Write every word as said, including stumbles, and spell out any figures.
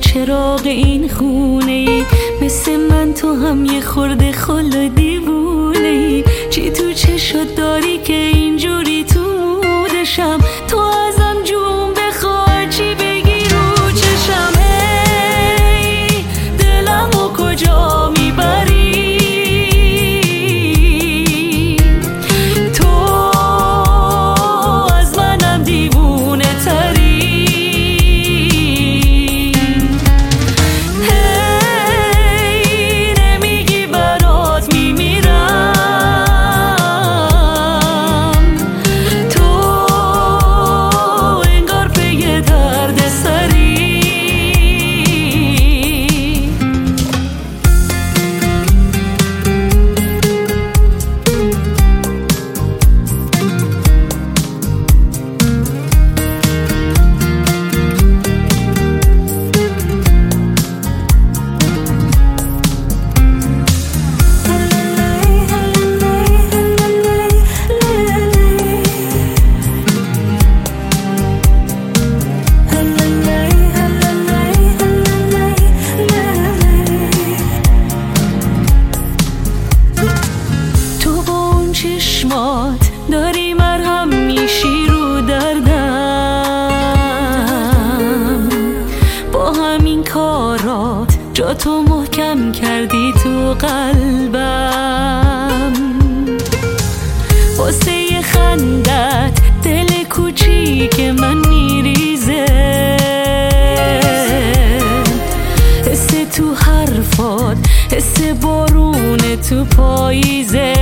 چراغ این خونه ای، مثل من تو هم یه خورده خل دیوونه ای. چی تو چشات داری که اینجوری تو مودشم؟ تو ازم جون بخواه چی بگی رو چشم؟ ای دلمو کجا میبری؟ تو از منم دیوونه تری. چشمات داری مرهم میشی رو دردم، با همین کارات جا تو محکم کردی تو قلبم. واسه یه خندت دل کوچیک من میریزه، حس تو حرفات حس بارون تو پاییزه.